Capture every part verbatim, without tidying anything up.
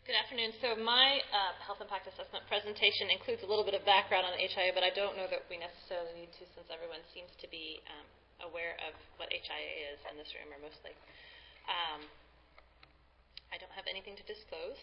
Good afternoon. So my uh, health impact assessment presentation includes a little bit of background on H I A, but I don't know that we necessarily need to, since everyone seems to be um, aware of what H I A is in this room, or mostly. Um, I don't have anything to disclose.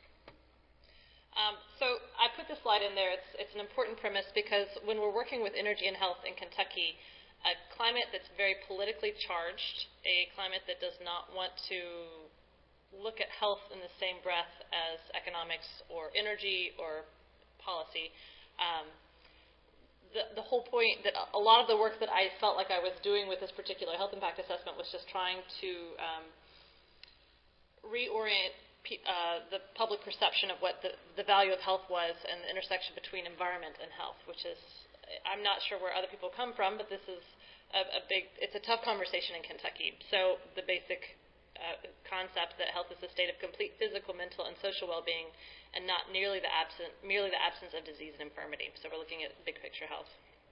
Um, so I put this slide in there. It's, it's an important premise because when we're working with energy and health in Kentucky, a climate that's very politically charged, a climate that does not want to look at health in the same breath as economics or energy or policy. Um, the, the whole point that a lot of the work that I felt like I was doing with this particular health impact assessment was just trying to um, reorient uh, the public perception of what the, the value of health was and the intersection between environment and health, which is, I'm not sure where other people come from, but this is a, a big, it's a tough conversation in Kentucky. So the basic Uh, concept that health is a state of complete physical, mental, and social well-being, and not nearly the absent, merely the absence of disease and infirmity. So we're looking at big picture health.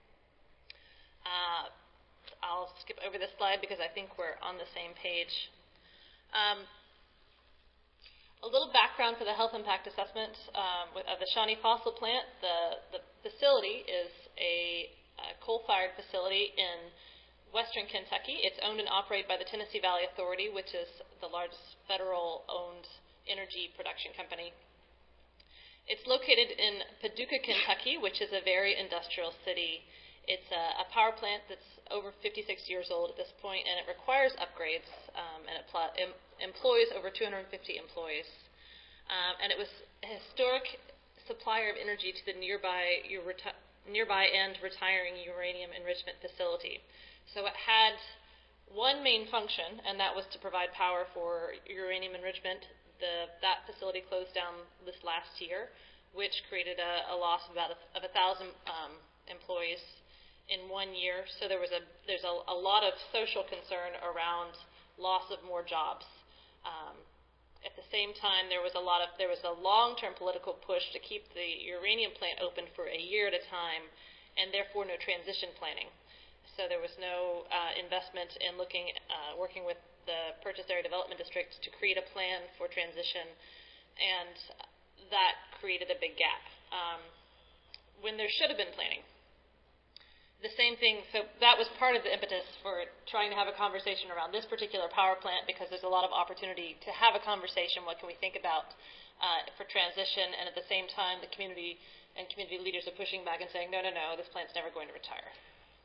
Uh, I'll skip over this slide because I think we're on the same page. Um, a little background for the health impact assessment um, with, of the Shawnee Fossil Plant. The, the facility is a, a coal-fired facility in Western Kentucky. It's owned and operated by the Tennessee Valley Authority, which is the largest federal-owned energy production company. It's located in Paducah, Kentucky, which is a very industrial city. It's a, a power plant that's over fifty-six years old at this point, and it requires upgrades, um, and it pl- em- employs over two hundred fifty employees. Um, and it was a historic supplier of energy to the nearby, reti- nearby and retiring uranium enrichment facility. So it had one main function, and that was to provide power for uranium enrichment. The, that facility closed down this last year, which created a, a loss of about a, of a thousand um, employees in one year. So there was a there's a, a lot of social concern around loss of more jobs. Um, at the same time, there was a lot of there was a long-term political push to keep the uranium plant open for a year at a time, and therefore no transition planning. So there was no uh, investment in looking, uh, working with the Purchase Area Development District to create a plan for transition, and that created a big gap um, when there should have been planning. The same thing, so that was part of the impetus for trying to have a conversation around this particular power plant, because there's a lot of opportunity to have a conversation. What can we think about uh, for transition? And at the same time, the community and community leaders are pushing back and saying, no, no, no, this plant's never going to retire.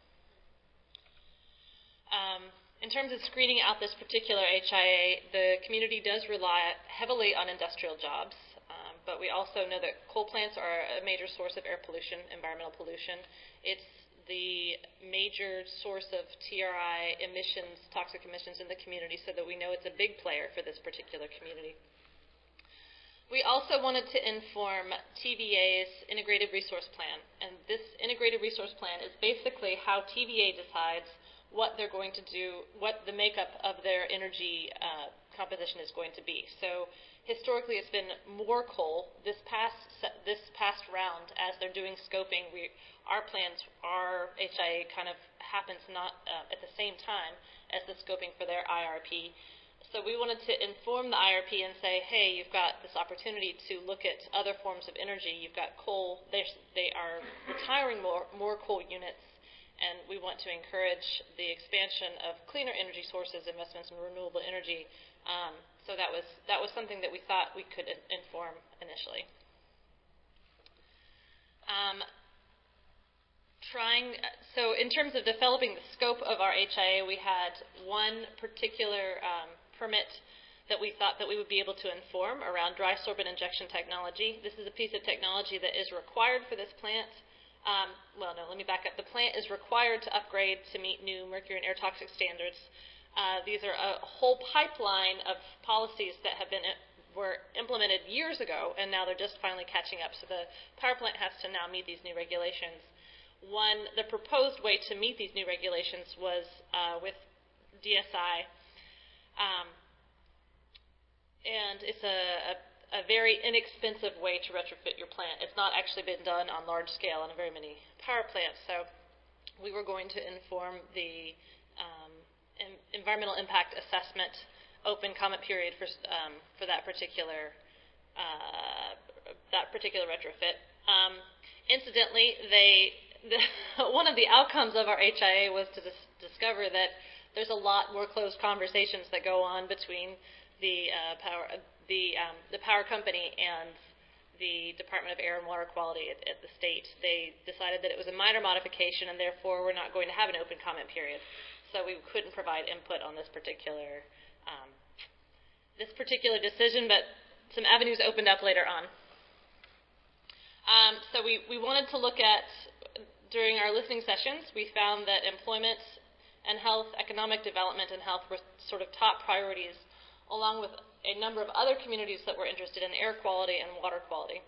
Um, in terms of screening out this particular H I A, the community does rely heavily on industrial jobs, um, but we also know that coal plants are a major source of air pollution, environmental pollution. It's the major source of T R I emissions, toxic emissions in the community, so that we know it's a big player for this particular community. We also wanted to inform T V A's Integrated Resource Plan, and this Integrated Resource Plan is basically how T V A decides what they're going to do, what the makeup of their energy uh, composition is going to be. So historically, it's been more coal. This past this past round, as they're doing scoping, we, our plans, our H I A kind of happens not uh, at the same time as the scoping for their I R P. So we wanted to inform the I R P and say, hey, you've got this opportunity to look at other forms of energy. You've got coal. They're, they are retiring more, more coal units. And we want to encourage the expansion of cleaner energy sources, investments in renewable energy. Um, so that was that was something that we thought we could inform initially. Um, trying so in terms of developing the scope of our H I A, we had one particular um, permit that we thought that we would be able to inform around dry sorbent injection technology. This is a piece of technology that is required for this plant. Um, well, no, let me back up. The plant is required to upgrade to meet new mercury and air toxic standards. Uh, these are a whole pipeline of policies that have been were implemented years ago, and now they're just finally catching up. So the power plant has to now meet these new regulations. One, the proposed way to meet these new regulations was uh, with D S I, um, and it's a, a a very inexpensive way to retrofit your plant. It's not actually been done on large scale in very many power plants. So we were going to inform the um, environmental impact assessment open comment period for, um, for that particular uh, that particular retrofit. Um, incidentally, they the, one of the outcomes of our H I A was to dis- discover that there's a lot more closed conversations that go on between the uh, power the um, the power company and the Department of Air and Water Quality at, at the state. They decided that it was a minor modification, and therefore we're not going to have an open comment period. So we couldn't provide input on this particular um, this particular decision, but some avenues opened up later on. Um, so we, we wanted to look at, during our listening sessions, we found that employment and health, economic development and health were sort of top priorities, along with a number of other communities that were interested in air quality and water quality.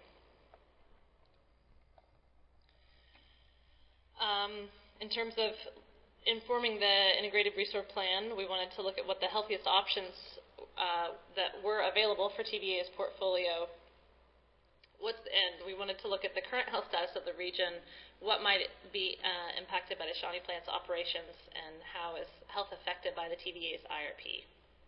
Um, in terms of informing the integrated resource plan, we wanted to look at what the healthiest options uh, that were available for T V A's portfolio. What's the, and we wanted to look at the current health status of the region, what might be uh, impacted by the Shawnee plant's operations, and how is health affected by the T V A's I R P.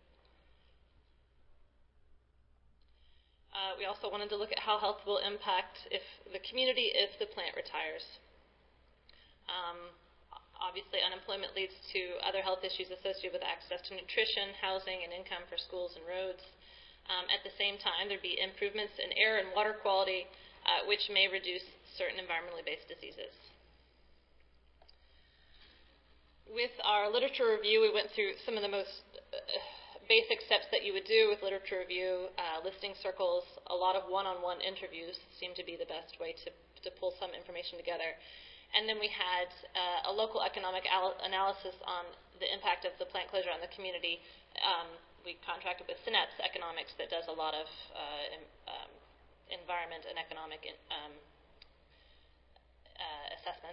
Uh, we also wanted to look at how health will impact if the community if the plant retires. Um, obviously, unemployment leads to other health issues associated with access to nutrition, housing, and income for schools and roads. Um, at the same time, there'd be improvements in air and water quality, uh, which may reduce certain environmentally based diseases. With our literature review, we went through some of the most uh, basic steps that you would do with literature review, uh, listing circles. A lot of one-on-one interviews seem to be the best way to, to pull some information together. And then we had uh, a local economic al- analysis on the impact of the plant closure on the community. Um, we contracted with Synapse Economics that does a lot of uh, in, um, environment and economic in, um, uh, assessment.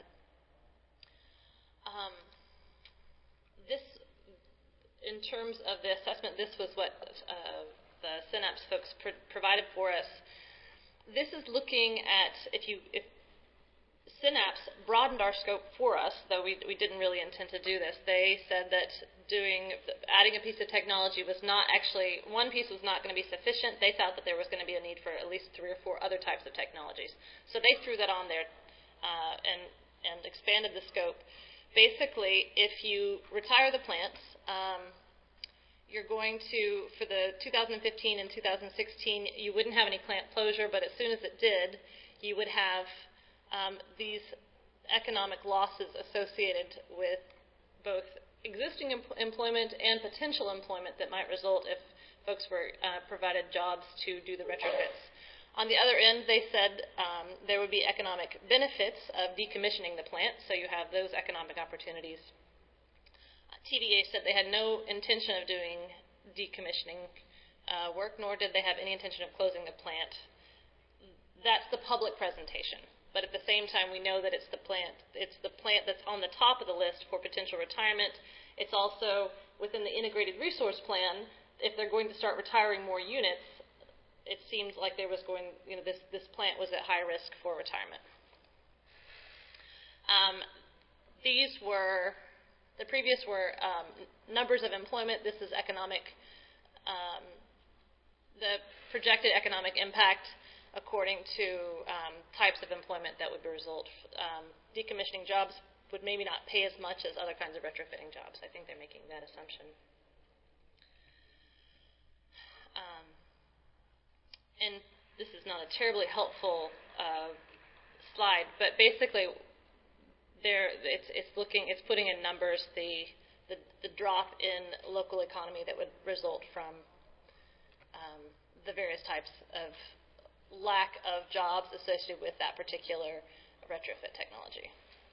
Um, this In terms of the assessment, this was what uh, the Synapse folks pr- provided for us. This is looking at, if you, if Synapse broadened our scope for us, though we, we didn't really intend to do this. They said that doing, adding a piece of technology was not actually, one piece was not going to be sufficient. They thought that there was going to be a need for at least three or four other types of technologies. So they threw that on there uh, and, and expanded the scope. Basically, if you retire the plants, um, you're going to, for the two thousand fifteen and two thousand sixteen, you wouldn't have any plant closure, but as soon as it did, you would have um, these economic losses associated with both existing em- employment and potential employment that might result if folks were uh, provided jobs to do the retrofits. On the other end, they said um, there would be economic benefits of decommissioning the plant, so you have those economic opportunities. T V A said they had no intention of doing decommissioning uh, work, nor did they have any intention of closing the plant. That's the public presentation. But at the same time, we know that it's the plant, it's the plant that's on the top of the list for potential retirement. It's also within the integrated resource plan. If they're going to start retiring more units, it seems like there was going, you know, this this plant was at high risk for retirement. Um, these were. The previous were um, numbers of employment. This is economic, um, the projected economic impact according to um, types of employment that would result. Um, decommissioning jobs would maybe not pay as much as other kinds of retrofitting jobs. I think they're making that assumption. Um, and this is not a terribly helpful uh, slide, but basically, There, it's, it's looking, it's putting in numbers the, the the drop in local economy that would result from um, the various types of lack of jobs associated with that particular retrofit technology.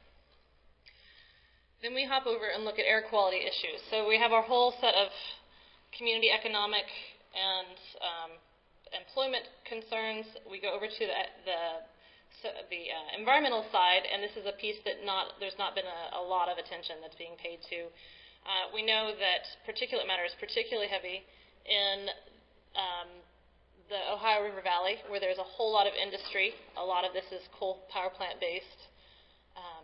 Then we hop over and look at air quality issues. So we have our whole set of community economic and um, employment concerns. We go over to the, the So the uh, environmental side, and this is a piece that not there's not been a, a lot of attention that's being paid to. Uh, we know that particulate matter is particularly heavy in um, the Ohio River Valley, where there's a whole lot of industry. A lot of this is coal power plant based. Um,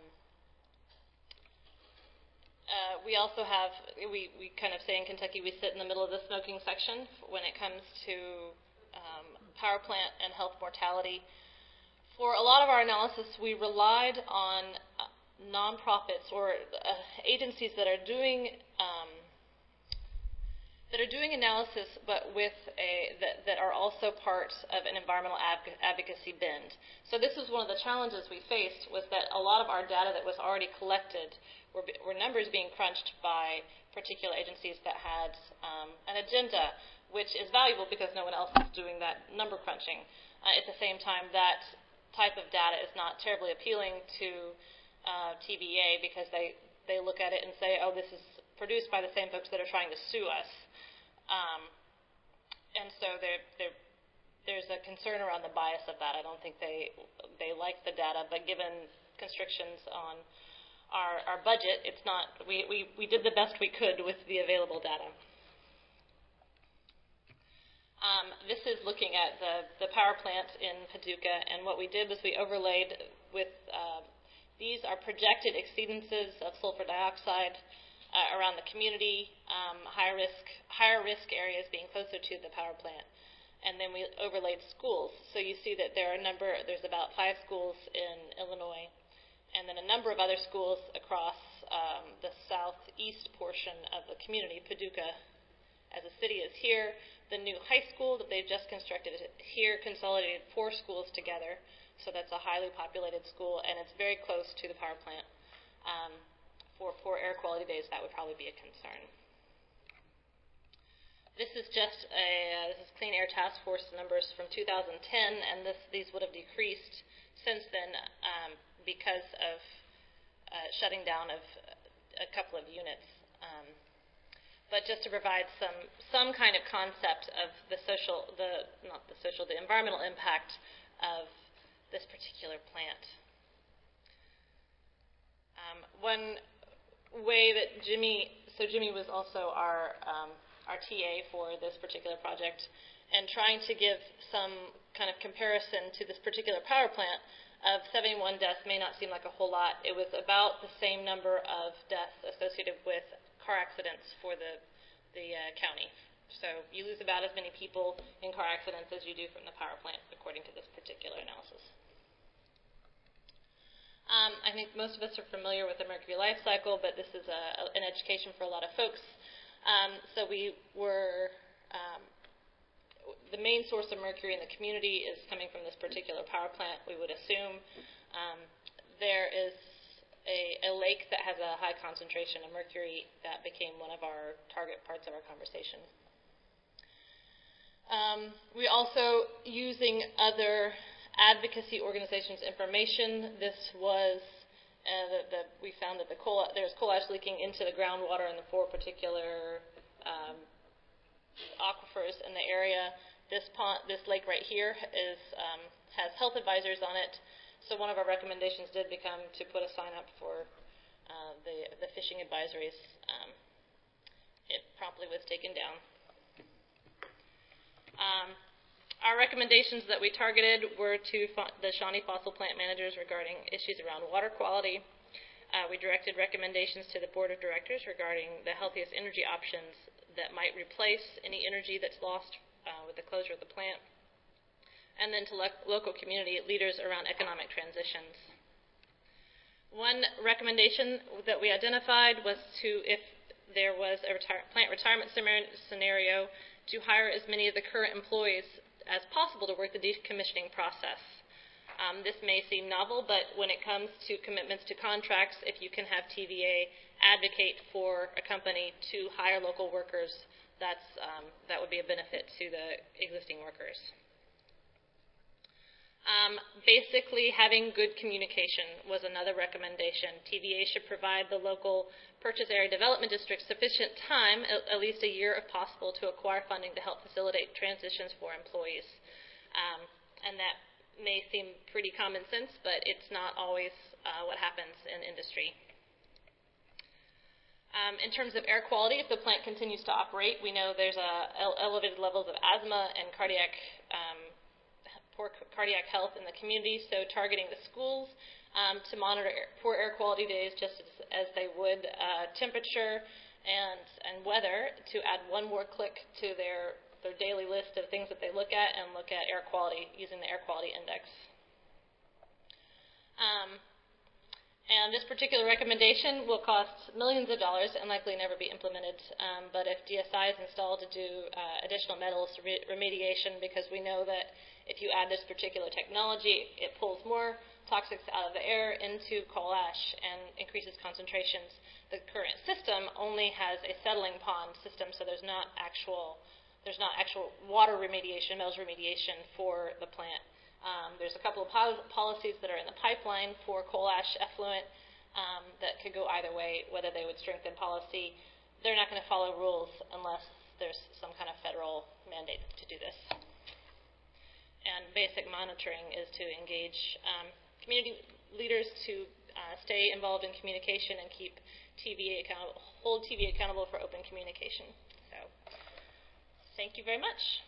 uh, we also have, we, we kind of say in Kentucky, we sit in the middle of the smoking section when it comes to um, power plant and health mortality. For a lot of our analysis, we relied on uh, nonprofits or uh, agencies that are doing um, that are doing analysis, but with a that, that are also part of an environmental adv advocacy bend. So this was one of the challenges we faced, was that a lot of our data that was already collected were, were numbers being crunched by particular agencies that had um, an agenda, which is valuable because no one else is doing that number crunching. Uh, at the same time, that type of data is not terribly appealing to uh, T V A because they, they look at it and say, oh, this is produced by the same folks that are trying to sue us. Um, and so they're, they're, there's a concern around the bias of that. I don't think they, they like the data, but given constrictions on our, our budget, it's not, we, we, we did the best we could with the available data. Um, this is looking at the, the power plant in Paducah, and what we did was we overlaid with, uh, these are projected exceedances of sulfur dioxide uh, around the community, um, higher risk, higher risk areas being closer to the power plant. And then we overlaid schools. So you see that there are a number, there's about five schools in Illinois, and then a number of other schools across um, the southeast portion of the community. Paducah as a city is here. The new high school that they've just constructed here consolidated four schools together, so that's a highly populated school, and it's very close to the power plant. Um, for poor air quality days, that would probably be a concern. This is just a uh, this is Clean Air Task Force numbers from two thousand ten, and this, these would have decreased since then um, because of uh, shutting down of a couple of units. Um, But just to provide some some kind of concept of the social, the not the social, the environmental impact of this particular plant. Um, one way that Jimmy, so Jimmy was also our um, our T A for this particular project, and trying to give some kind of comparison to this particular power plant of seventy-one deaths may not seem like a whole lot. It was about the same number of deaths associated with car accidents for the the uh, county. So you lose about as many people in car accidents as you do from the power plant, according to this particular analysis. Um, I think most of us are familiar with the mercury life cycle, but this is a, a, an education for a lot of folks. Um, so we were, um, the main source of mercury in the community is coming from this particular power plant, we would assume. Um, there is A, a lake that has a high concentration of mercury that became one of our target parts of our conversation. Um, we also, using other advocacy organizations' information, this was, uh, the, the, we found that the coal, there's coal ash leaking into the groundwater in the four particular um, aquifers in the area. This pond, this lake right here is, um, has health advisors on it. So one of our recommendations did become to put a sign up for uh, the, the fishing advisories. Um, it promptly was taken down. Um, our recommendations that we targeted were to the Shawnee Fossil Plant managers regarding issues around water quality. Uh, we directed recommendations to the Board of Directors regarding the healthiest energy options that might replace any energy that's lost uh, with the closure of the plant, and then to lo local community leaders around economic transitions. One recommendation that we identified was to, if there was a retire plant retirement scenario, to hire as many of the current employees as possible to work the decommissioning process. Um, this may seem novel, but when it comes to commitments to contracts, if you can have T V A advocate for a company to hire local workers, that's, um, that would be a benefit to the existing workers. Um, basically, having good communication was another recommendation. T V A should provide the local purchase area development district sufficient time, at, at least a year if possible, to acquire funding to help facilitate transitions for employees. Um, and that may seem pretty common sense, but it's not always uh, what happens in industry. Um, in terms of air quality, if the plant continues to operate, we know there's a ele elevated levels of asthma and cardiac um, poor cardiac health in the community, so targeting the schools um, to monitor air, poor air quality days just as, as they would uh, temperature and, and weather, to add one more click to their, their daily list of things that they look at and look at air quality using the air quality index. Um, and this particular recommendation will cost millions of dollars and likely never be implemented. Um, but if D S I is installed to do uh, additional metals re remediation, because we know that if you add this particular technology, it pulls more toxics out of the air into coal ash and increases concentrations. The current system only has a settling pond system, so there's not actual there's not actual water remediation, metals remediation for the plant. Um, there's a couple of pol policies that are in the pipeline for coal ash effluent um, that could go either way, whether they would strengthen policy. They're not going to follow rules unless there's some kind of federal mandate to do this. And basic monitoring is to engage um, community leaders to uh, stay involved in communication and keep T V A accountable, hold T V A accountable for open communication. So, thank you very much.